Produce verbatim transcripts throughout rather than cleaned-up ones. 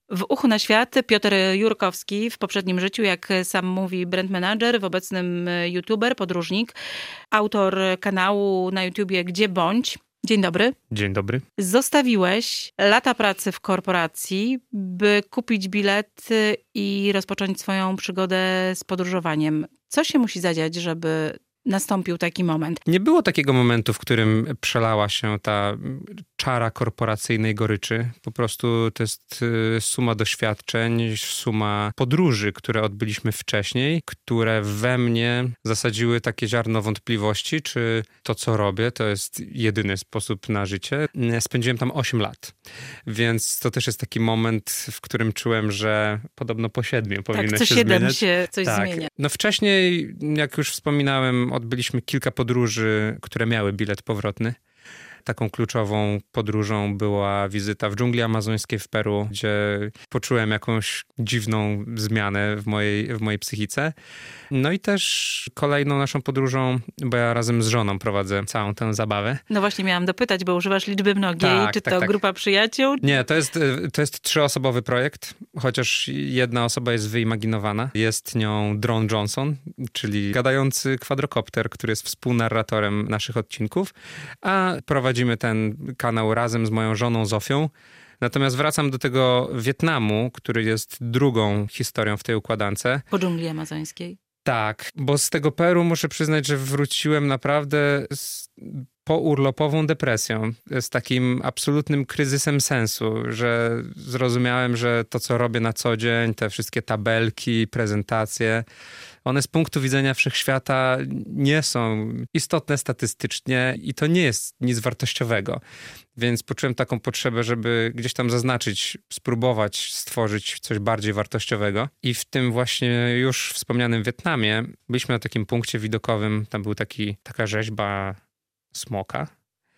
W Uchu na świat Piotr Jurkowski, w poprzednim życiu, jak sam mówi, brand manager, w obecnym youtuber, podróżnik, autor kanału na YouTubie Gdzie Bądź. Dzień dobry. Dzień dobry. Zostawiłeś lata pracy w korporacji, by kupić bilet i rozpocząć swoją przygodę z podróżowaniem. Co się musi zadziać, żeby nastąpił taki moment? Nie było takiego momentu, w którym przelała się ta czara korporacyjnej goryczy. Po prostu to jest suma doświadczeń, suma podróży, które odbyliśmy wcześniej, które we mnie zasadziły takie ziarno wątpliwości, czy to, co robię, to jest jedyny sposób na życie. Spędziłem tam osiem lat, więc to też jest taki moment, w którym czułem, że podobno po siedmiu powinno tak, co się siedem zmieniać. się coś tak. zmienia. No wcześniej, jak już wspominałem, odbyliśmy kilka podróży, które miały bilet powrotny. Taką kluczową podróżą była wizyta w dżungli amazońskiej w Peru, gdzie poczułem jakąś dziwną zmianę w mojej, w mojej psychice. No i też kolejną naszą podróżą, bo ja razem z żoną prowadzę całą tę zabawę. No właśnie miałam dopytać, bo używasz liczby mnogiej. Tak, Czy tak, to tak. grupa przyjaciół? Nie, to jest, to jest trzyosobowy projekt, chociaż jedna osoba jest wyimaginowana. Jest nią Drone Johnson, czyli gadający kwadrokopter, który jest współnarratorem naszych odcinków, a prowadzimy ten kanał razem z moją żoną Zofią. Natomiast wracam do tego Wietnamu, który jest drugą historią w tej układance. Po dżungli amazońskiej. Tak, bo z tego Peru muszę przyznać, że wróciłem naprawdę z pourlopową depresją, z takim absolutnym kryzysem sensu, że zrozumiałem, że to, co robię na co dzień, te wszystkie tabelki, prezentacje, one z punktu widzenia wszechświata nie są istotne statystycznie i to nie jest nic wartościowego. Więc poczułem taką potrzebę, żeby gdzieś tam zaznaczyć, spróbować stworzyć coś bardziej wartościowego. I w tym właśnie już wspomnianym Wietnamie byliśmy na takim punkcie widokowym. Tam był taki, taka rzeźba smoka.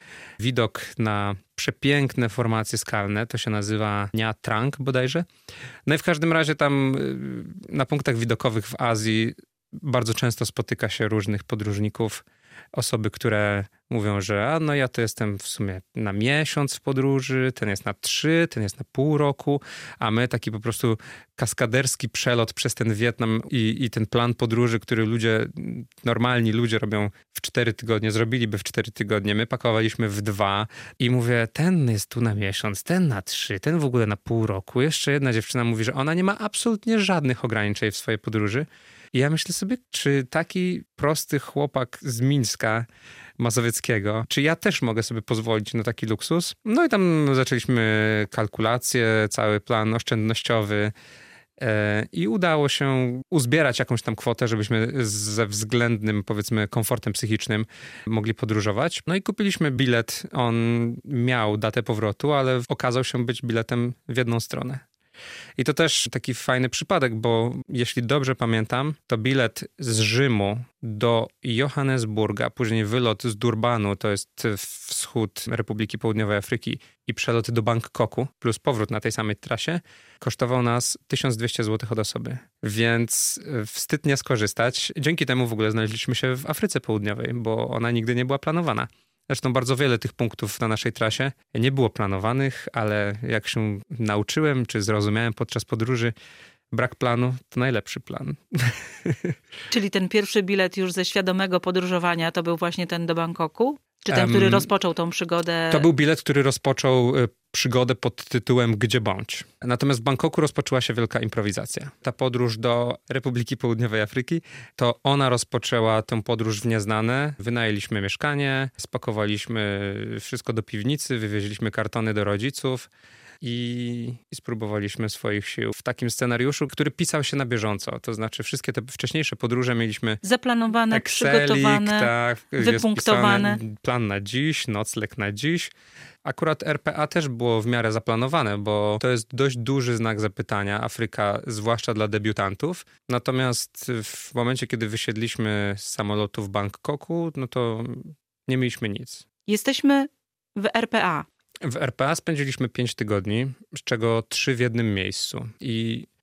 Widok na przepiękne formacje skalne, to się nazywa Nha Trang bodajże. No i w każdym razie tam na punktach widokowych w Azji bardzo często spotyka się różnych podróżników, osoby, które mówią, że a no ja to jestem w sumie na miesiąc w podróży, ten jest na trzy, ten jest na pół roku, a my taki po prostu kaskaderski przelot przez ten Wietnam i, i ten plan podróży, który ludzie, normalni ludzie robią w cztery tygodnie, zrobiliby w cztery tygodnie. My pakowaliśmy w dwa i mówię, ten jest tu na miesiąc, ten na trzy, ten w ogóle na pół roku. Jeszcze jedna dziewczyna mówi, że ona nie ma absolutnie żadnych ograniczeń w swojej podróży. I ja myślę sobie, czy taki prosty chłopak z Mińska mazowieckiego, czy ja też mogę sobie pozwolić na taki luksus? No i tam zaczęliśmy kalkulacje, cały plan oszczędnościowy e, i udało się uzbierać jakąś tam kwotę, żebyśmy ze względnym, powiedzmy, komfortem psychicznym mogli podróżować. No i kupiliśmy bilet. On miał datę powrotu, ale okazał się być biletem w jedną stronę. I to też taki fajny przypadek, bo jeśli dobrze pamiętam, to bilet z Rzymu do Johannesburga, później wylot z Durbanu, to jest wschód Republiki Południowej Afryki, i przelot do Bangkoku, plus powrót na tej samej trasie, kosztował nas tysiąc dwieście złotych od osoby. Więc wstyd nie skorzystać. Dzięki temu w ogóle znaleźliśmy się w Afryce Południowej, bo ona nigdy nie była planowana. Zresztą bardzo wiele tych punktów na naszej trasie nie było planowanych, ale jak się nauczyłem, czy zrozumiałem podczas podróży, brak planu to najlepszy plan. Czyli ten pierwszy bilet już ze świadomego podróżowania to był właśnie ten do Bangkoku? Czy ten, który um, rozpoczął tą przygodę? To był bilet, który rozpoczął przygodę pod tytułem Gdzie Bądź. Natomiast w Bangkoku rozpoczęła się wielka improwizacja. Ta podróż do Republiki Południowej Afryki, to ona rozpoczęła tę podróż w nieznane. Wynajęliśmy mieszkanie, spakowaliśmy wszystko do piwnicy, wywieźliśmy kartony do rodziców i, i spróbowaliśmy swoich sił w takim scenariuszu, który pisał się na bieżąco. To znaczy wszystkie te wcześniejsze podróże mieliśmy zaplanowane, Excelik, przygotowane, tak, wypunktowane. Plan na dziś, nocleg na dziś. Akurat R P A też było w miarę zaplanowane, bo to jest dość duży znak zapytania, Afryka, zwłaszcza dla debiutantów. Natomiast w momencie, kiedy wysiedliśmy z samolotu w Bangkoku, no to nie mieliśmy nic. Jesteśmy w R P A. W R P A spędziliśmy pięć tygodni, z czego trzy w jednym miejscu. I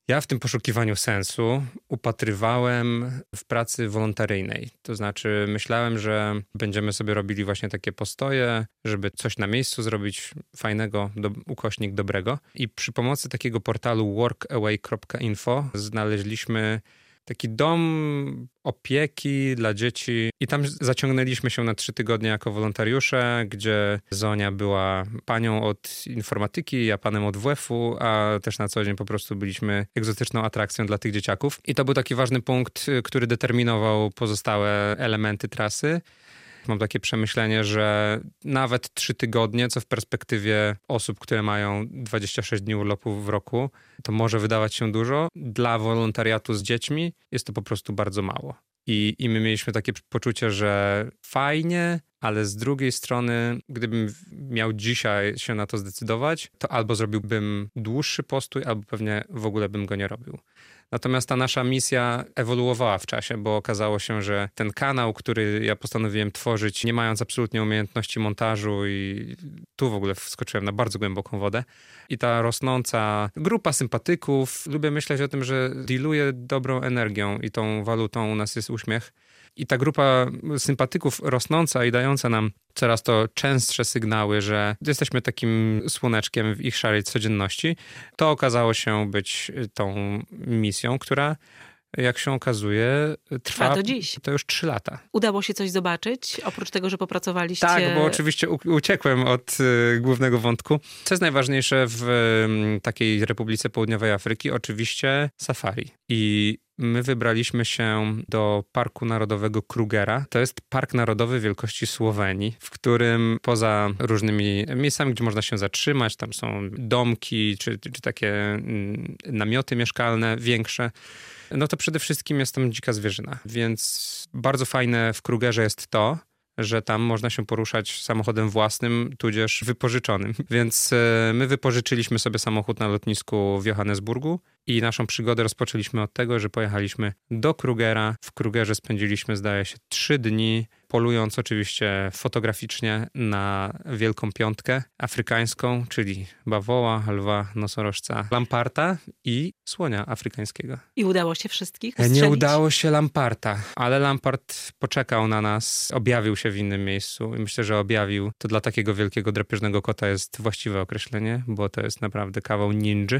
Ja w tym poszukiwaniu sensu upatrywałem w pracy wolontaryjnej. To znaczy myślałem, że będziemy sobie robili właśnie takie postoje, żeby coś na miejscu zrobić fajnego, do, ukośnik dobrego. I przy pomocy takiego portalu workaway kropka info znaleźliśmy taki dom opieki dla dzieci i tam zaciągnęliśmy się na trzy tygodnie jako wolontariusze, gdzie Zonia była panią od informatyki, ja panem od W F-u, a też na co dzień po prostu byliśmy egzotyczną atrakcją dla tych dzieciaków. I to był taki ważny punkt, który determinował pozostałe elementy trasy. Mam takie przemyślenie, że nawet trzy tygodnie, co w perspektywie osób, które mają dwadzieścia sześć dni urlopu w roku, to może wydawać się dużo. Dla wolontariatu z dziećmi jest to po prostu bardzo mało. I, i my mieliśmy takie poczucie, że fajnie, ale z drugiej strony, gdybym miał dzisiaj się na to zdecydować, to albo zrobiłbym dłuższy postój, albo pewnie w ogóle bym go nie robił. Natomiast ta nasza misja ewoluowała w czasie, bo okazało się, że ten kanał, który ja postanowiłem tworzyć, nie mając absolutnie umiejętności montażu i tu w ogóle wskoczyłem na bardzo głęboką wodę. I ta rosnąca grupa sympatyków, lubię myśleć o tym, że dealuje dobrą energią i tą walutą u nas jest uśmiech. I ta grupa sympatyków rosnąca i dająca nam coraz to częstsze sygnały, że jesteśmy takim słoneczkiem w ich szarej codzienności, to okazało się być tą misją, która, jak się okazuje, trwa do dziś. To już trzy lata. Udało się coś zobaczyć, oprócz tego, że popracowaliście? Tak, bo oczywiście u- uciekłem od y, głównego wątku. Co jest najważniejsze w y, takiej Republice Południowej Afryki? Oczywiście safari. I my wybraliśmy się do Parku Narodowego Krugera. To jest park narodowy wielkości Słowenii, w którym poza różnymi miejscami, gdzie można się zatrzymać, tam są domki czy, czy takie mm, namioty mieszkalne większe, no to przede wszystkim jest tam dzika zwierzyna. Więc bardzo fajne w Krugerze jest to, że tam można się poruszać samochodem własnym, tudzież wypożyczonym. Więc my wypożyczyliśmy sobie samochód na lotnisku w Johannesburgu i naszą przygodę rozpoczęliśmy od tego, że pojechaliśmy do Krugera. W Krugerze spędziliśmy, zdaje się, trzy dni, polując oczywiście fotograficznie na wielką piątkę afrykańską, czyli bawoła, lwa, nosorożca, lamparta i słonia afrykańskiego. I udało się wszystkich ustrzelić? Nie udało się lamparta, ale lampart poczekał na nas, objawił się w innym miejscu i myślę, że objawił. To dla takiego wielkiego drapieżnego kota jest właściwe określenie, bo to jest naprawdę kawał ninży.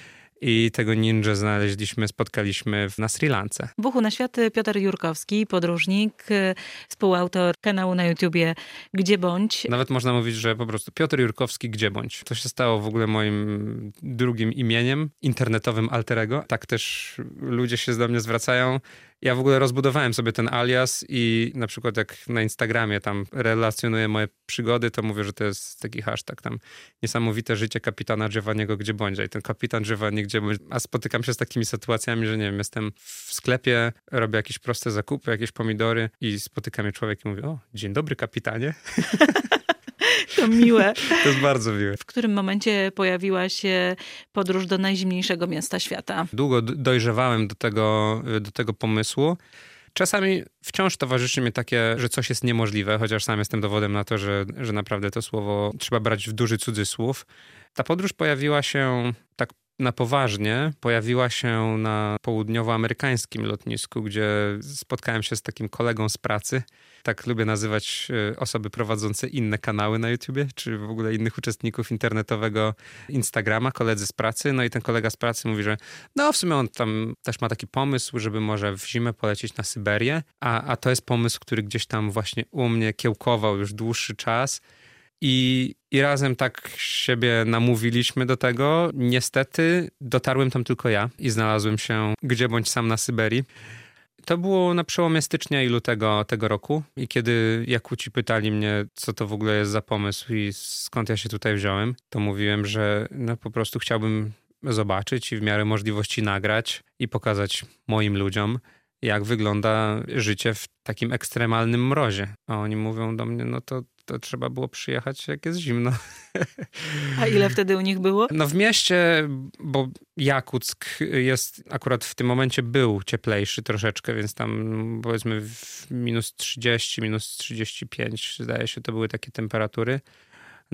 I tego ninja znaleźliśmy, spotkaliśmy na Sri Lance. W Uchu na świat Piotr Jurkowski, podróżnik, współautor kanału na YouTubie Gdzie Bądź. Nawet można mówić, że po prostu Piotr Jurkowski Gdzie Bądź. To się stało w ogóle moim drugim imieniem, internetowym alter ego. Tak też ludzie się do mnie zwracają. Ja w ogóle rozbudowałem sobie ten alias i na przykład jak na Instagramie tam relacjonuję moje przygody, to mówię, że to jest taki hashtag tam niesamowite życie kapitana Giovanniego Gdzie Bądź. I ten kapitan Giovanni Gdzie Bądź. A spotykam się z takimi sytuacjami, że nie wiem, jestem w sklepie, robię jakieś proste zakupy, jakieś pomidory i spotyka mnie człowiek i mówi: o, dzień dobry kapitanie. To miłe. To jest bardzo miłe. W którym momencie pojawiła się podróż do najzimniejszego miasta świata? Długo dojrzewałem do tego, do tego pomysłu. Czasami wciąż towarzyszy mi takie, że coś jest niemożliwe, chociaż sam jestem dowodem na to, że, że naprawdę to słowo trzeba brać w duży cudzysłów. Ta podróż pojawiła się tak na poważnie, pojawiła się na południowoamerykańskim lotnisku, gdzie spotkałem się z takim kolegą z pracy. Tak lubię nazywać osoby prowadzące inne kanały na YouTubie, czy w ogóle innych uczestników internetowego Instagrama, koledzy z pracy. No i ten kolega z pracy mówi, że no w sumie on tam też ma taki pomysł, żeby może w zimę polecieć na Syberię, a, a to jest pomysł, który gdzieś tam właśnie u mnie kiełkował już dłuższy czas. I, I razem tak siebie namówiliśmy do tego. Niestety dotarłem tam tylko ja i znalazłem się Gdzie Bądź sam na Syberii. To było na przełomie stycznia i lutego tego roku. I kiedy Jakuci pytali mnie, co to w ogóle jest za pomysł i skąd ja się tutaj wziąłem, to mówiłem, że no po prostu chciałbym zobaczyć i w miarę możliwości nagrać i pokazać moim ludziom, jak wygląda życie w takim ekstremalnym mrozie. A oni mówią do mnie, no to to trzeba było przyjechać, jak jest zimno. A ile wtedy u nich było? No w mieście, bo Jakuck jest, akurat w tym momencie był cieplejszy troszeczkę, więc tam powiedzmy w minus trzydzieści, minus trzydzieści pięć, zdaje się, to były takie temperatury.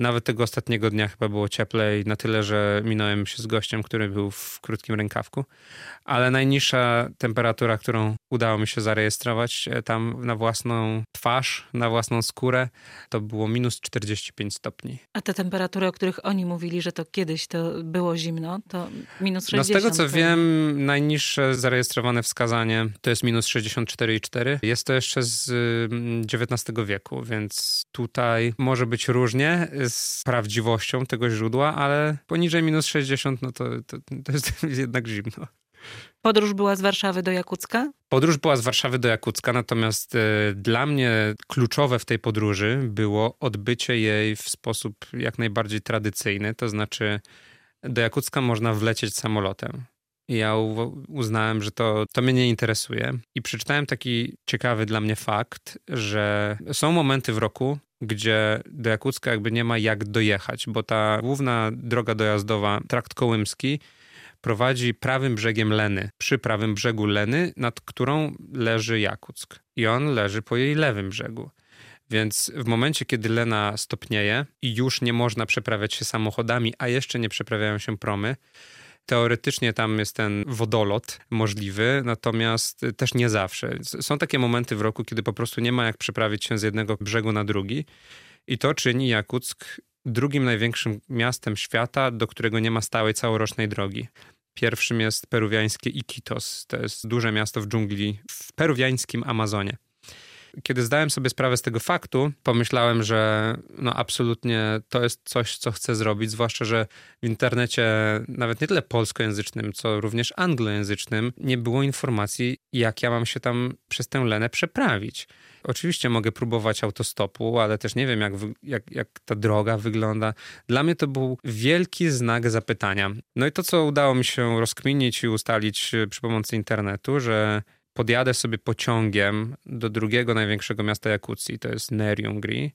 Nawet tego ostatniego dnia chyba było cieplej, na tyle, że minąłem się z gościem, który był w krótkim rękawku. Ale najniższa temperatura, którą udało mi się zarejestrować tam na własną twarz, na własną skórę, to było minus czterdzieści pięć stopni. A te temperatury, o których oni mówili, że to kiedyś to było zimno, to minus sześćdziesiąt. No z tego co to... wiem, najniższe zarejestrowane wskazanie to jest minus sześćdziesiąt cztery i cztery. Jest to jeszcze z dziewiętnastego wieku, więc tutaj może być różnie z prawdziwością tego źródła, ale poniżej minus sześćdziesiąt, no to, to, to jest jednak zimno. Podróż była z Warszawy do Jakucka? Podróż była z Warszawy do Jakucka, natomiast y, dla mnie kluczowe w tej podróży było odbycie jej w sposób jak najbardziej tradycyjny, to znaczy do Jakucka można wlecieć samolotem. I ja u- uznałem, że to, to mnie nie interesuje i przeczytałem taki ciekawy dla mnie fakt, że są momenty w roku, gdzie do Jakucka jakby nie ma jak dojechać, bo ta główna droga dojazdowa, trakt kołymski, prowadzi prawym brzegiem Leny, przy prawym brzegu Leny, nad którą leży Jakuck. I on leży po jej lewym brzegu. Więc w momencie, kiedy Lena stopnieje i już nie można przeprawiać się samochodami, a jeszcze nie przeprawiają się promy, teoretycznie tam jest ten wodolot możliwy, natomiast też nie zawsze. Są takie momenty w roku, kiedy po prostu nie ma jak przeprawić się z jednego brzegu na drugi i to czyni Jakuck drugim największym miastem świata, do którego nie ma stałej całorocznej drogi. Pierwszym jest peruwiańskie Iquitos. To jest duże miasto w dżungli w peruwiańskim Amazonie. Kiedy zdałem sobie sprawę z tego faktu, pomyślałem, że no absolutnie to jest coś, co chcę zrobić, zwłaszcza, że w internecie, nawet nie tyle polskojęzycznym, co również anglojęzycznym, nie było informacji, jak ja mam się tam przez tę Lenę przeprawić. Oczywiście mogę próbować autostopu, ale też nie wiem, jak, jak, jak ta droga wygląda. Dla mnie to był wielki znak zapytania. No i to, co udało mi się rozkminić i ustalić przy pomocy internetu, że podjadę sobie pociągiem do drugiego największego miasta Jakucji, to jest Neriungri.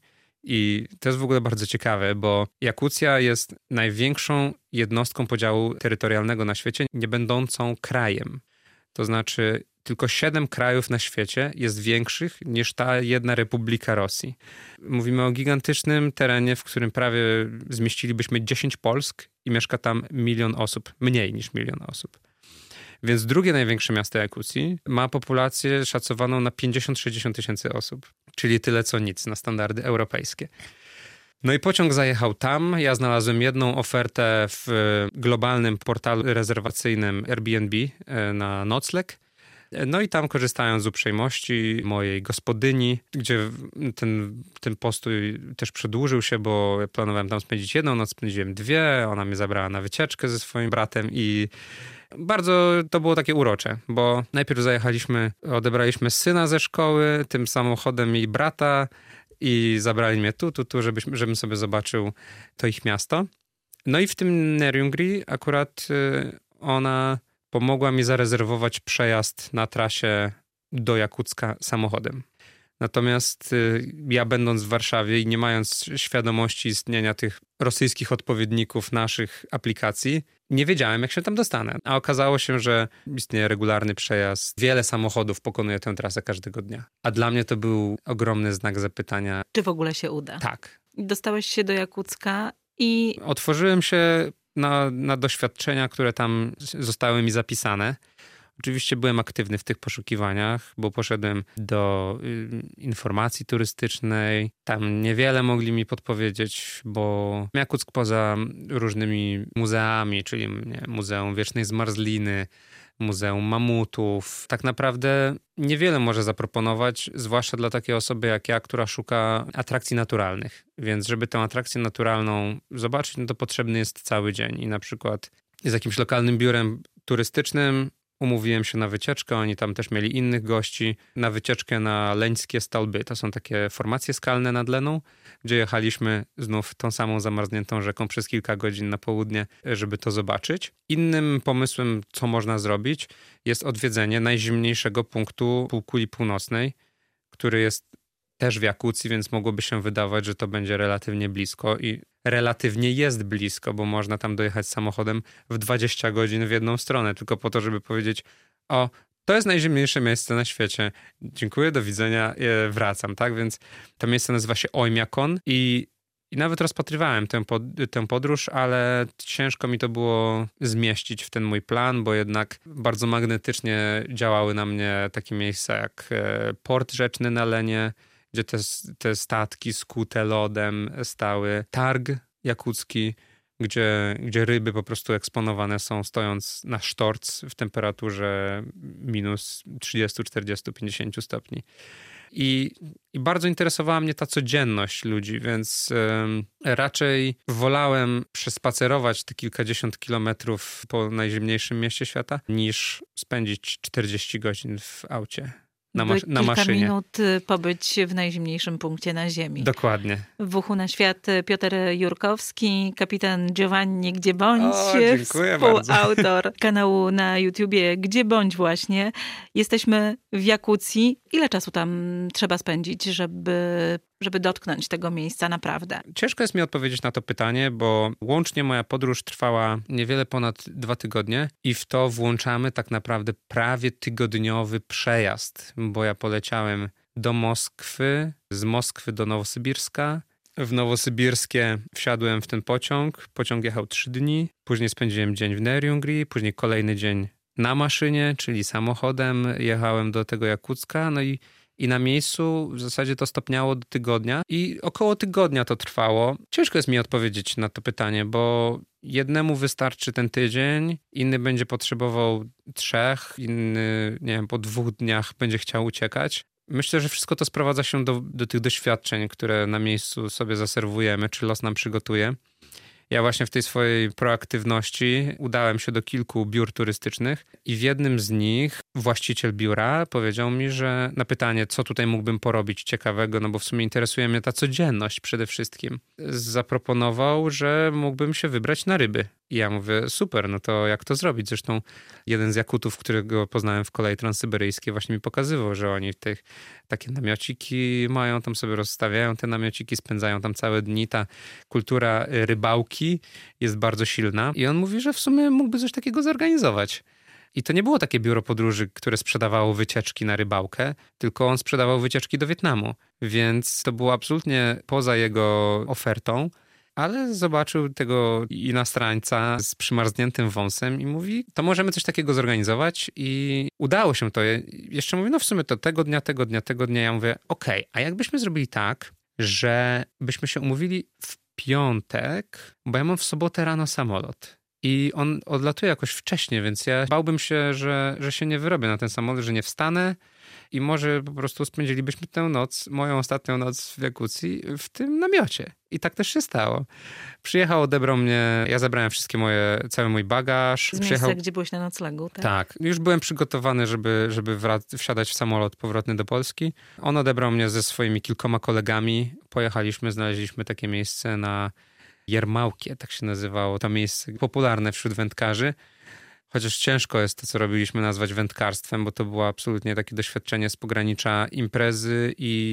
I to jest w ogóle bardzo ciekawe, bo Jakucja jest największą jednostką podziału terytorialnego na świecie, nie będącą krajem. To znaczy tylko siedem krajów na świecie jest większych niż ta jedna Republika Rosji. Mówimy o gigantycznym terenie, w którym prawie zmieścilibyśmy dziesięć Polsk i mieszka tam milion osób, mniej niż milion osób. Więc drugie największe miasto Jakucji ma populację szacowaną na pięćdziesiąt do sześćdziesięciu tysięcy osób, czyli tyle co nic na standardy europejskie. No i pociąg zajechał tam. Ja znalazłem jedną ofertę w globalnym portalu rezerwacyjnym Airbnb na nocleg. No i tam, korzystając z uprzejmości mojej gospodyni, gdzie ten, ten postój też przedłużył się, bo planowałem tam spędzić jedną noc, spędziłem dwie. Ona mnie zabrała na wycieczkę ze swoim bratem i bardzo to było takie urocze, bo najpierw zajechaliśmy, odebraliśmy syna ze szkoły, tym samochodem jej brata i zabrali mnie tu, tu, tu, żebyś, żebym sobie zobaczył to ich miasto. No i w tym Neriungri akurat ona pomogła mi zarezerwować przejazd na trasie do Jakucka samochodem. Natomiast ja będąc w Warszawie i nie mając świadomości istnienia tych rosyjskich odpowiedników naszych aplikacji, nie wiedziałem, jak się tam dostanę. A okazało się, że istnieje regularny przejazd. Wiele samochodów pokonuje tę trasę każdego dnia. A dla mnie to był ogromny znak zapytania. Czy w ogóle się uda? Tak. Dostałeś się do Jakucka i... Otworzyłem się na, na doświadczenia, które tam zostały mi zapisane. Oczywiście byłem aktywny w tych poszukiwaniach, bo poszedłem do y, informacji turystycznej. Tam niewiele mogli mi podpowiedzieć, bo Jakuck poza różnymi muzeami, czyli nie, Muzeum Wiecznej Zmarzliny, Muzeum Mamutów, tak naprawdę niewiele może zaproponować, zwłaszcza dla takiej osoby jak ja, która szuka atrakcji naturalnych. Więc żeby tę atrakcję naturalną zobaczyć, no to potrzebny jest cały dzień. I na przykład z jakimś lokalnym biurem turystycznym umówiłem się na wycieczkę, oni tam też mieli innych gości, na wycieczkę na Leńskie Stolby. To są takie formacje skalne nad Leną, gdzie jechaliśmy znów tą samą zamarzniętą rzeką przez kilka godzin na południe, żeby to zobaczyć. Innym pomysłem, co można zrobić, jest odwiedzenie najzimniejszego punktu półkuli północnej, który jest też w Jakucji, więc mogłoby się wydawać, że to będzie relatywnie blisko i relatywnie jest blisko, bo można tam dojechać samochodem w dwadzieścia godzin w jedną stronę, tylko po to, żeby powiedzieć: o, to jest najzimniejsze miejsce na świecie. Dziękuję, do widzenia, wracam, tak? Więc to miejsce nazywa się Oymyakon i I nawet rozpatrywałem tę, pod, tę podróż, ale ciężko mi to było zmieścić w ten mój plan, bo jednak bardzo magnetycznie działały na mnie takie miejsca jak port rzeczny na Lenie, gdzie te, te statki skute lodem stały, targ jakucki, gdzie, gdzie ryby po prostu eksponowane są stojąc na sztorc w temperaturze minus trzydzieści, czterdzieści, pięćdziesiąt stopni. I, I bardzo interesowała mnie ta codzienność ludzi, więc y, raczej wolałem przespacerować te kilkadziesiąt kilometrów po najzimniejszym mieście świata, niż spędzić czterdzieści godzin w aucie. Na, mas- na kilka maszynie. minut pobyć w najzimniejszym punkcie na ziemi. Dokładnie. W Uchu na świat Piotr Jurkowski, kapitan Giovanni Gdzie Bądź, o, dziękuję współautor bardzo. kanału na YouTubie Gdzie Bądź właśnie. Jesteśmy w Jakucji. Ile czasu tam trzeba spędzić, żeby, żeby dotknąć tego miejsca naprawdę? Ciężko jest mi odpowiedzieć na to pytanie, bo łącznie moja podróż trwała niewiele ponad dwa tygodnie i w to włączamy tak naprawdę prawie tygodniowy przejazd, bo ja poleciałem do Moskwy, z Moskwy do Nowosybirska. W Nowosybirskie wsiadłem w ten pociąg. Pociąg jechał trzy dni. Później spędziłem dzień w Neriungri, później kolejny dzień na maszynie, czyli samochodem. Jechałem do tego Jakucka, no i I na miejscu w zasadzie to stopniało do tygodnia i około tygodnia to trwało. Ciężko jest mi odpowiedzieć na to pytanie, bo jednemu wystarczy ten tydzień, inny będzie potrzebował trzech, inny, nie wiem, po dwóch dniach będzie chciał uciekać. Myślę, że wszystko to sprowadza się do, do tych doświadczeń, które na miejscu sobie zaserwujemy, czy los nam przygotuje. Ja właśnie w tej swojej proaktywności udałem się do kilku biur turystycznych i w jednym z nich właściciel biura powiedział mi, że na pytanie, co tutaj mógłbym porobić ciekawego, no bo w sumie interesuje mnie ta codzienność przede wszystkim, zaproponował, że mógłbym się wybrać na ryby. I ja mówię, super, no to jak to zrobić? Zresztą jeden z Jakutów, którego poznałem w kolei transsyberyjskiej, właśnie mi pokazywał, że oni tych takie namiociki mają, tam sobie rozstawiają te namiociki, spędzają tam całe dni. Ta kultura rybałki jest bardzo silna. I on mówi, że w sumie mógłby coś takiego zorganizować. I to nie było takie biuro podróży, które sprzedawało wycieczki na rybałkę, tylko on sprzedawał wycieczki do Wietnamu. Więc to było absolutnie poza jego ofertą. Ale zobaczył tego inastrańca z przymarzniętym wąsem i mówi, to możemy coś takiego zorganizować i udało się to. Jeszcze mówi, no w sumie to tego dnia, tego dnia, tego dnia. Ja mówię, okej, okay, a jakbyśmy zrobili tak, że byśmy się umówili w piątek, bo ja mam w sobotę rano samolot. I on odlatuje jakoś wcześnie, więc ja bałbym się, że, że się nie wyrobię na ten samolot, że nie wstanę i może po prostu spędzilibyśmy tę noc, moją ostatnią noc w Jakucji w tym namiocie. I tak też się stało. Przyjechał, odebrał mnie, ja zabrałem wszystkie moje, cały mój bagaż. Z miejsca, gdzie byłeś na noclegu, tak? Tak. Już byłem przygotowany, żeby, żeby wrac- wsiadać w samolot powrotny do Polski. On odebrał mnie ze swoimi kilkoma kolegami. Pojechaliśmy, znaleźliśmy takie miejsce na Jermałkie, tak się nazywało. To miejsce popularne wśród wędkarzy. Chociaż ciężko jest to, co robiliśmy, nazwać wędkarstwem, bo to było absolutnie takie doświadczenie z pogranicza imprezy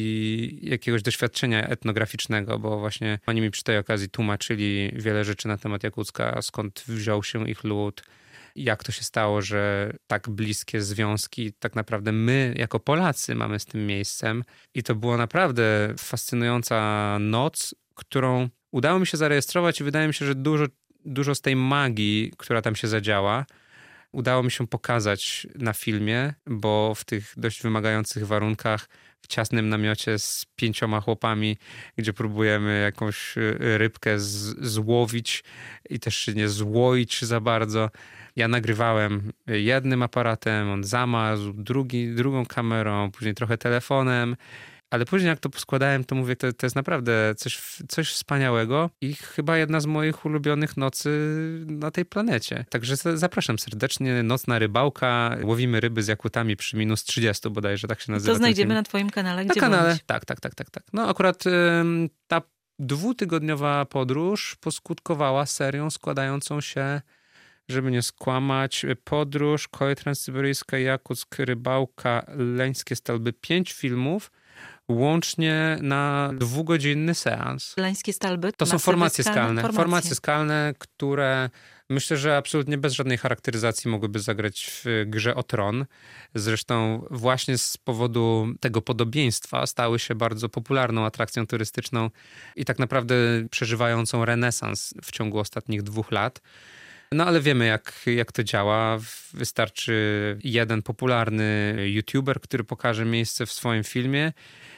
i jakiegoś doświadczenia etnograficznego, bo właśnie oni mi przy tej okazji tłumaczyli wiele rzeczy na temat Jakucka, skąd wziął się ich lud, jak to się stało, że tak bliskie związki tak naprawdę my jako Polacy mamy z tym miejscem. I to była naprawdę fascynująca noc, którą udało mi się zarejestrować i wydaje mi się, że dużo, dużo z tej magii, która tam się zadziała, udało mi się pokazać na filmie, bo w tych dość wymagających warunkach, w ciasnym namiocie z pięcioma chłopami, gdzie próbujemy jakąś rybkę z, złowić i też się nie złoić za bardzo. Ja nagrywałem jednym aparatem, on zamazł, drugi, drugą kamerą, później trochę telefonem. Ale później jak to poskładałem, to mówię, to, to jest naprawdę coś, coś wspaniałego i chyba jedna z moich ulubionych nocy na tej planecie. Także zapraszam serdecznie. Nocna rybałka. Łowimy ryby z jakutami przy minus trzydziestu bodajże, tak się nazywa. To znajdziemy na twoim kanale. Na Gdzie kanale, bądź? tak, tak, tak, tak, tak. No akurat ym, ta dwutygodniowa podróż poskutkowała serią składającą się, żeby nie skłamać, podróż, kolej transsyberyjska, Jakuck, rybałka, leńskie stalby, pięć filmów, łącznie na dwugodzinny seans. Leńskie stalby? To są formacje skalne. skalne. Formacje. Formacje skalne, które myślę, że absolutnie bez żadnej charakteryzacji mogłyby zagrać w grze o Tron. Zresztą właśnie z powodu tego podobieństwa stały się bardzo popularną atrakcją turystyczną i tak naprawdę przeżywającą renesans w ciągu ostatnich dwóch lat. No ale wiemy, jak, jak to działa. Wystarczy jeden popularny youtuber, który pokaże miejsce w swoim filmie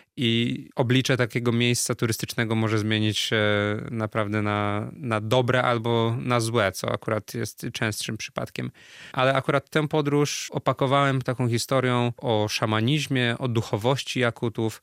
i oblicze takiego miejsca turystycznego może zmienić się naprawdę na, na dobre albo na złe, co akurat jest częstszym przypadkiem. Ale akurat tę podróż opakowałem taką historią o szamanizmie, o duchowości Jakutów,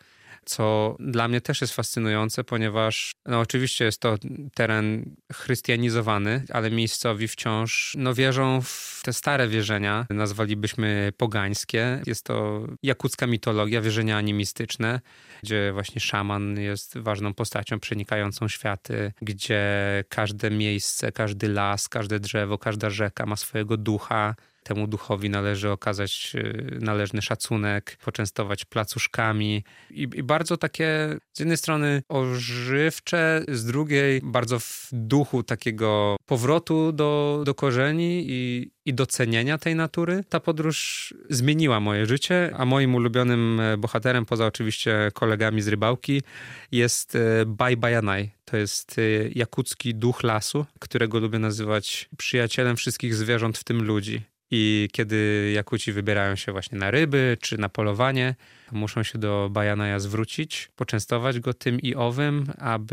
co dla mnie też jest fascynujące, ponieważ no oczywiście jest to teren chrystianizowany, ale miejscowi wciąż no, wierzą w te stare wierzenia, nazwalibyśmy pogańskie. Jest to jakucka mitologia, wierzenia animistyczne, gdzie właśnie szaman jest ważną postacią przenikającą światy, gdzie każde miejsce, każdy las, każde drzewo, każda rzeka ma swojego ducha. Temu duchowi należy okazać należny szacunek, poczęstować placuszkami i, i bardzo takie z jednej strony ożywcze, z drugiej bardzo w duchu takiego powrotu do, do korzeni i, i docenienia tej natury. Ta podróż zmieniła moje życie, a moim ulubionym bohaterem, poza oczywiście kolegami z rybałki, jest Bai Bajanaj. To jest jakucki duch lasu, którego lubię nazywać przyjacielem wszystkich zwierząt, w tym ludzi. I kiedy Jakuci wybierają się właśnie na ryby czy na polowanie, muszą się do Bajanaja zwrócić, poczęstować go tym i owym,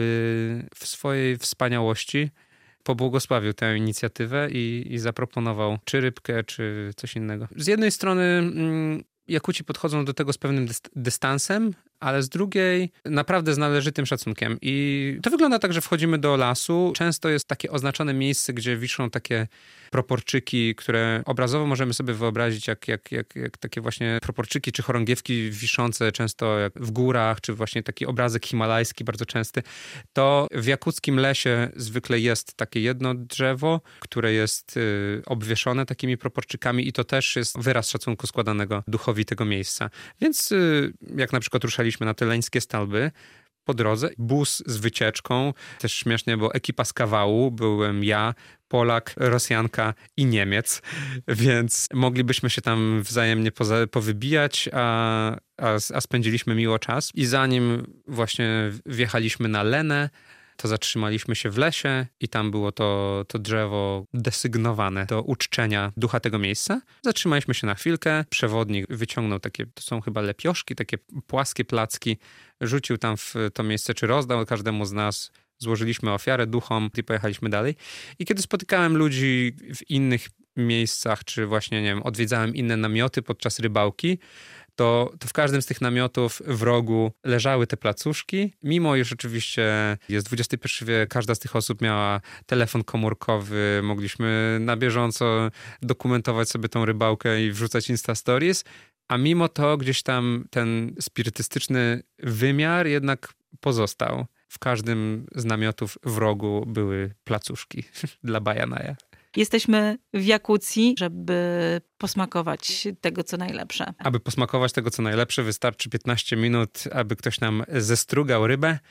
aby w swojej wspaniałości pobłogosławił tę inicjatywę i, i zaproponował czy rybkę, czy coś innego. Z jednej strony mm, Jakuci podchodzą do tego z pewnym dystansem, ale z drugiej naprawdę z należytym szacunkiem. I to wygląda tak, że wchodzimy do lasu. Często jest takie oznaczone miejsce, gdzie wiszą takie proporczyki, które obrazowo możemy sobie wyobrazić jak, jak, jak, jak takie właśnie proporczyki czy chorągiewki wiszące często jak w górach, czy właśnie taki obrazek himalajski bardzo częsty. To w jakuckim lesie zwykle jest takie jedno drzewo, które jest y, obwieszone takimi proporczykami i to też jest wyraz szacunku składanego duchowi tego miejsca. Więc y, jak na przykład ruszaliśmy na te leńskie stalby, po drodze bus z wycieczką, też śmiesznie, bo ekipa z kawału, byłem ja, Polak, Rosjanka i Niemiec, więc moglibyśmy się tam wzajemnie poza, powybijać, a, a, a spędziliśmy miło czas. I zanim właśnie wjechaliśmy na Lenę, to zatrzymaliśmy się w lesie i tam było to, to drzewo desygnowane do uczczenia ducha tego miejsca. Zatrzymaliśmy się na chwilkę, przewodnik wyciągnął takie, to są chyba lepioszki, takie płaskie placki, rzucił tam w to miejsce, czy rozdał każdemu z nas. Złożyliśmy ofiarę duchom i pojechaliśmy dalej. I kiedy spotykałem ludzi w innych miejscach, czy właśnie, nie wiem, odwiedzałem inne namioty podczas rybałki, To, to w każdym z tych namiotów w rogu leżały te placuszki. Mimo iż oczywiście jest dwudziesty pierwszy wiek, każda z tych osób miała telefon komórkowy, mogliśmy na bieżąco dokumentować sobie tą rybałkę i wrzucać Insta Stories, a mimo to gdzieś tam ten spirytystyczny wymiar jednak pozostał. W każdym z namiotów w rogu były placuszki dla Bajanaja. Jesteśmy w Jakucji, żeby posmakować tego, co najlepsze. Aby posmakować tego, co najlepsze, wystarczy piętnaście minut, aby ktoś nam zestrugał rybę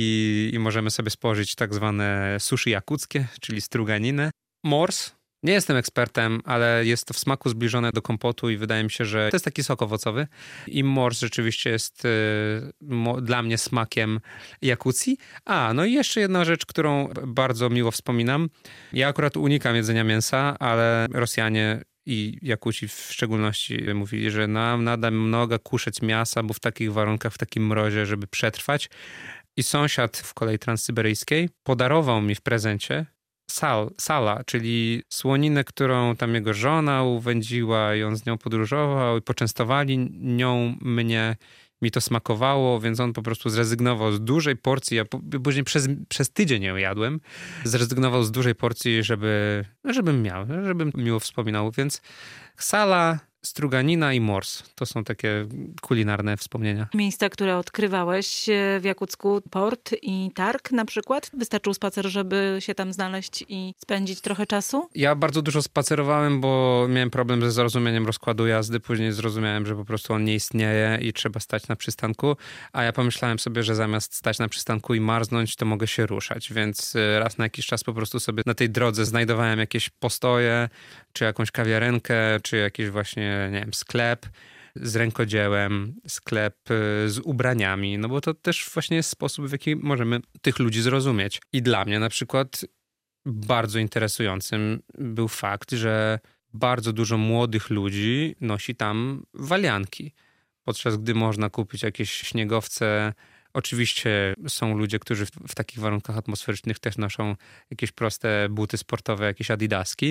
i, i możemy sobie spożyć tak zwane sushi jakuckie, czyli struganinę. Mors. Nie jestem ekspertem, ale jest to w smaku zbliżone do kompotu i wydaje mi się, że to jest taki sok owocowy. I mors rzeczywiście jest y, mo, dla mnie smakiem Jakucji. A, no i jeszcze jedna rzecz, którą bardzo miło wspominam. Ja akurat unikam jedzenia mięsa, ale Rosjanie i Jakuci w szczególności mówili, że nam nada mnoga kuszeć mięsa, bo w takich warunkach, w takim mrozie, żeby przetrwać. I sąsiad w kolei transsyberyjskiej podarował mi w prezencie Sal, sala, czyli słoninę, którą tam jego żona uwędziła i on z nią podróżował i poczęstowali nią mnie. Mi to smakowało, więc on po prostu zrezygnował z dużej porcji. Ja później przez, przez tydzień ją jadłem. Zrezygnował z dużej porcji, żeby, żebym miał, żebym miło wspominał. Więc sala Struganina i Mors. To są takie kulinarne wspomnienia. Miejsca, które odkrywałeś w Jakucku, port i targ na przykład? Wystarczył spacer, żeby się tam znaleźć i spędzić trochę czasu? Ja bardzo dużo spacerowałem, bo miałem problem ze zrozumieniem rozkładu jazdy. Później zrozumiałem, że po prostu on nie istnieje i trzeba stać na przystanku. A ja pomyślałem sobie, że zamiast stać na przystanku i marznąć, to mogę się ruszać. Więc raz na jakiś czas po prostu sobie na tej drodze znajdowałem jakieś postoje, czy jakąś kawiarenkę, czy jakiś właśnie, nie wiem, sklep z rękodziełem, sklep z ubraniami, no bo to też właśnie jest sposób, w jaki możemy tych ludzi zrozumieć. I dla mnie na przykład bardzo interesującym był fakt, że bardzo dużo młodych ludzi nosi tam walianki, podczas gdy można kupić jakieś śniegowce. Oczywiście są ludzie, którzy w, w takich warunkach atmosferycznych też noszą jakieś proste buty sportowe, jakieś adidaski,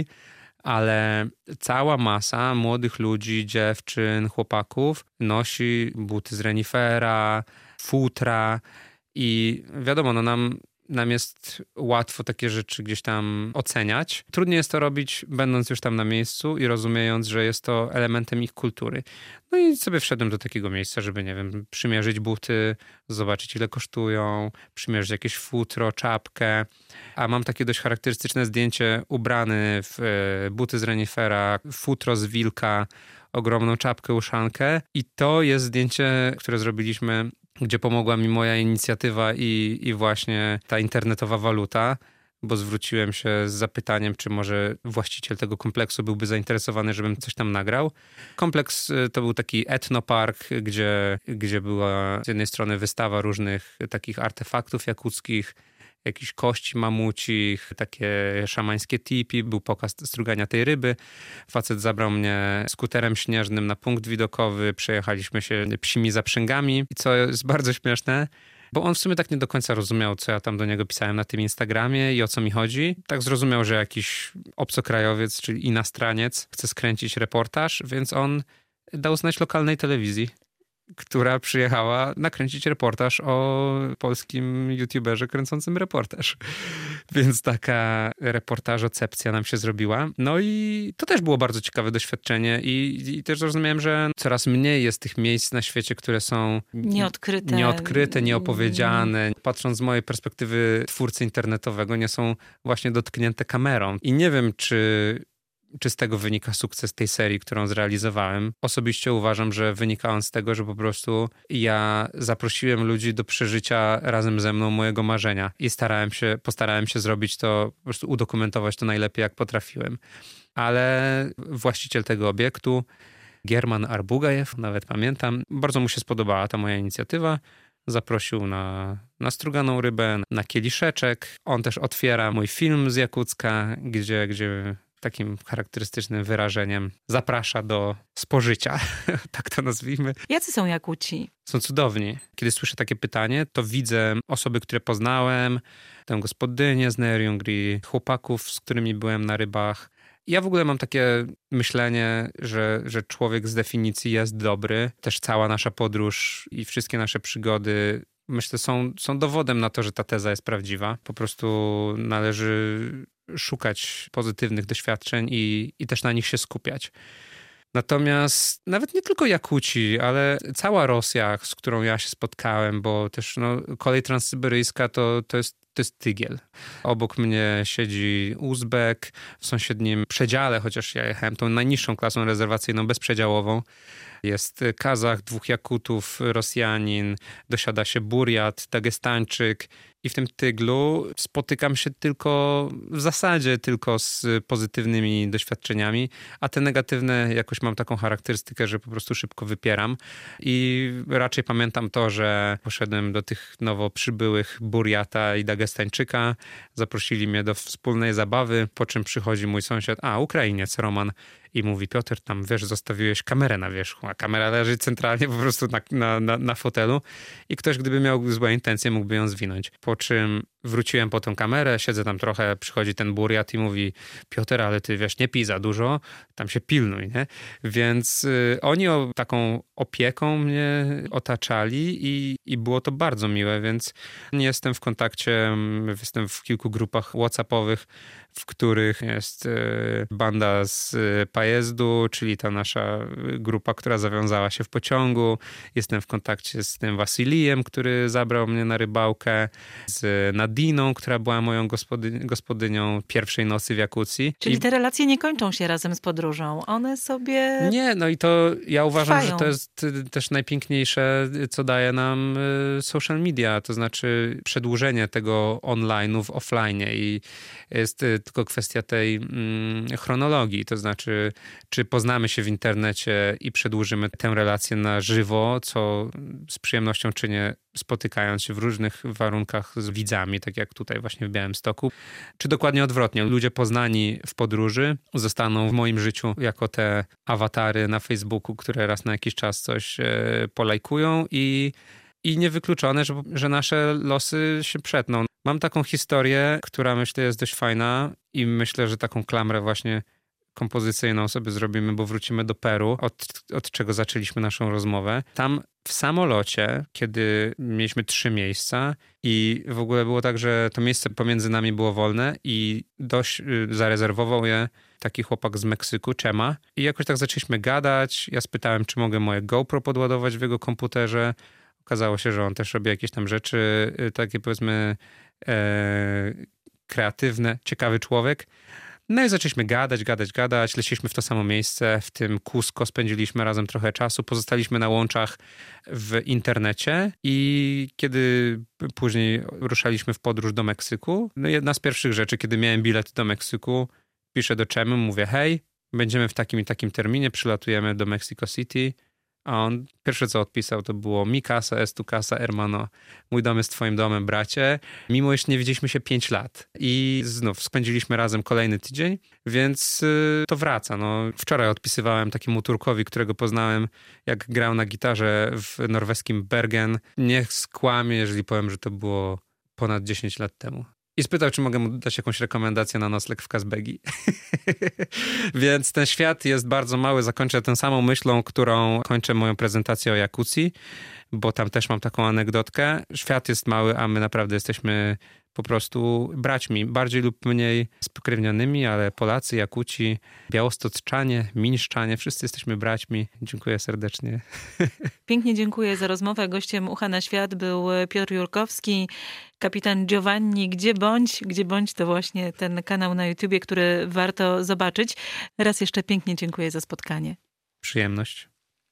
ale cała masa młodych ludzi, dziewczyn, chłopaków nosi buty z renifera, futra i wiadomo, no nam, nam jest łatwo takie rzeczy gdzieś tam oceniać. Trudniej jest to robić, będąc już tam na miejscu i rozumiejąc, że jest to elementem ich kultury. No i sobie wszedłem do takiego miejsca, żeby, nie wiem, przymierzyć buty, zobaczyć ile kosztują, przymierzyć jakieś futro, czapkę. A mam takie dość charakterystyczne zdjęcie ubrany w buty z renifera, futro z wilka, ogromną czapkę, uszankę. I to jest zdjęcie, które zrobiliśmy, gdzie pomogła mi moja inicjatywa i, i właśnie ta internetowa waluta, bo zwróciłem się z zapytaniem, czy może właściciel tego kompleksu byłby zainteresowany, żebym coś tam nagrał. Kompleks to był taki etnopark, gdzie, gdzie była z jednej strony wystawa różnych takich artefaktów jakuckich, jakieś kości mamucich, takie szamańskie tipi, był pokaz strugania tej ryby. Facet zabrał mnie skuterem śnieżnym na punkt widokowy, przejechaliśmy się psimi zaprzęgami i co jest bardzo śmieszne, bo on w sumie tak nie do końca rozumiał, co ja tam do niego pisałem na tym Instagramie i o co mi chodzi. Tak zrozumiał, że jakiś obcokrajowiec, czyli inastraniec chce skręcić reportaż, więc on dał znać lokalnej telewizji, która przyjechała nakręcić reportaż o polskim youtuberze kręcącym reportaż. Więc taka reportażocepcja nam się zrobiła. No i to też było bardzo ciekawe doświadczenie i, i też zrozumiałem, że coraz mniej jest tych miejsc na świecie, które są nieodkryte, nieodkryte nieopowiedziane. Patrząc z mojej perspektywy twórcy internetowego, nie są właśnie dotknięte kamerą. I nie wiem, czy Czy z tego wynika sukces tej serii, którą zrealizowałem? Osobiście uważam, że wynika on z tego, że po prostu ja zaprosiłem ludzi do przeżycia razem ze mną mojego marzenia i starałem się, postarałem się zrobić to, po prostu udokumentować to najlepiej, jak potrafiłem. Ale właściciel tego obiektu, German Arbugajew, nawet pamiętam, bardzo mu się spodobała ta moja inicjatywa. Zaprosił na, na struganą rybę, na kieliszeczek. On też otwiera mój film z Jakucka, gdzie... gdzie takim charakterystycznym wyrażeniem zaprasza do spożycia, tak to nazwijmy. Jacy są Jakuci? Są cudowni. Kiedy słyszę takie pytanie, to widzę osoby, które poznałem, tę gospodynię z Nerjungri, chłopaków, z którymi byłem na rybach. Ja w ogóle mam takie myślenie, że, że człowiek z definicji jest dobry. Też cała nasza podróż i wszystkie nasze przygody, myślę, są, są dowodem na to, że ta teza jest prawdziwa. Po prostu należy szukać pozytywnych doświadczeń i, i też na nich się skupiać. Natomiast nawet nie tylko Jakuci, ale cała Rosja, z którą ja się spotkałem, bo też no, kolej transsyberyjska to, to jest To jest tygiel. Obok mnie siedzi Uzbek, w sąsiednim przedziale, chociaż ja jechałem tą najniższą klasą rezerwacyjną, bezprzedziałową. Jest Kazach, dwóch Jakutów, Rosjanin, dosiada się Burjat, Dagestańczyk. I w tym tyglu spotykam się tylko, w zasadzie tylko z pozytywnymi doświadczeniami, a te negatywne jakoś mam taką charakterystykę, że po prostu szybko wypieram. I raczej pamiętam to, że poszedłem do tych nowo przybyłych Burjata i Dagestańczyka, zaprosili mnie do wspólnej zabawy, po czym przychodzi mój sąsiad, a Ukrainiec, Roman, i mówi: Piotr, tam wiesz, zostawiłeś kamerę na wierzchu, a kamera leży centralnie po prostu na, na, na, na fotelu i ktoś, gdyby miał złe intencje, mógłby ją zwinąć. Po czym wróciłem po tą kamerę, siedzę tam trochę, przychodzi ten Burjat i mówi: Piotr, ale ty wiesz, nie pij za dużo, tam się pilnuj, nie? Więc y, oni o, taką opieką mnie otaczali i, i było to bardzo miłe, więc nie jestem w kontakcie, jestem w kilku grupach whatsappowych, w których jest y, banda z y, Pajezdu, czyli ta nasza grupa, która zawiązała się w pociągu. Jestem w kontakcie z tym Wasilijem, który zabrał mnie na rybałkę, z Nadiną, która była moją gospody- gospodynią pierwszej nocy w Jakucji. Czyli I... te relacje nie kończą się razem z podróżą. One sobie Nie, no i to ja uważam, trwają. że to jest też najpiękniejsze, co daje nam social media, to znaczy przedłużenie tego online'u w offline'ie i jest tylko kwestia tej mm, chronologii, to znaczy czy poznamy się w internecie i przedłużymy tę relację na żywo, co z przyjemnością czynię, spotykając się w różnych warunkach z widzami, tak jak tutaj właśnie w Białymstoku, czy dokładnie odwrotnie. Ludzie poznani w podróży zostaną w moim życiu jako te awatary na Facebooku, które raz na jakiś czas coś e, polajkują i I niewykluczone, że, że nasze losy się przetną. Mam taką historię, która myślę jest dość fajna i myślę, że taką klamrę właśnie kompozycyjną sobie zrobimy, bo wrócimy do Peru, od, od czego zaczęliśmy naszą rozmowę. Tam w samolocie, kiedy mieliśmy trzy miejsca i w ogóle było tak, że to miejsce pomiędzy nami było wolne i dość zarezerwował je taki chłopak z Meksyku, Chema. I jakoś tak zaczęliśmy gadać. Ja spytałem, czy mogę moje GoPro podładować w jego komputerze. Okazało się, że on też robi jakieś tam rzeczy, takie powiedzmy e, kreatywne, ciekawy człowiek. No i zaczęliśmy gadać, gadać, gadać. Leciliśmy w to samo miejsce, w tym Cusco spędziliśmy razem trochę czasu. Pozostaliśmy na łączach w internecie i kiedy później ruszaliśmy w podróż do Meksyku, no jedna z pierwszych rzeczy, kiedy miałem bilet do Meksyku, piszę do Czemy, mówię hej, będziemy w takim i takim terminie, przylatujemy do Mexico City. A on pierwsze co odpisał to było mi casa es tu casa hermano. Mój dom jest twoim domem, bracie. Mimo iż nie widzieliśmy się pięć lat. I znów spędziliśmy razem kolejny tydzień, więc yy, to wraca. No, wczoraj odpisywałem takiemu Turkowi, którego poznałem, jak grał na gitarze w norweskim Bergen. Niech skłamie, jeżeli powiem, że to było ponad dziesięć lat temu. I spytał, czy mogę mu dać jakąś rekomendację na nocleg w Kazbegi. Więc ten świat jest bardzo mały. Zakończę tą samą myślą, którą kończę moją prezentację o Jakucji, bo tam też mam taką anegdotkę. Świat jest mały, a my naprawdę jesteśmy po prostu braćmi, bardziej lub mniej spokrewnionymi, ale Polacy, Jakuci, Białostocczanie, Mińszczanie, wszyscy jesteśmy braćmi. Dziękuję serdecznie. Pięknie dziękuję za rozmowę. Gościem Ucha na Świat był Piotr Jurkowski, kapitan Giovanni. Gdzie bądź, gdzie bądź to właśnie ten kanał na YouTubie, który warto zobaczyć. Raz jeszcze pięknie dziękuję za spotkanie. Przyjemność.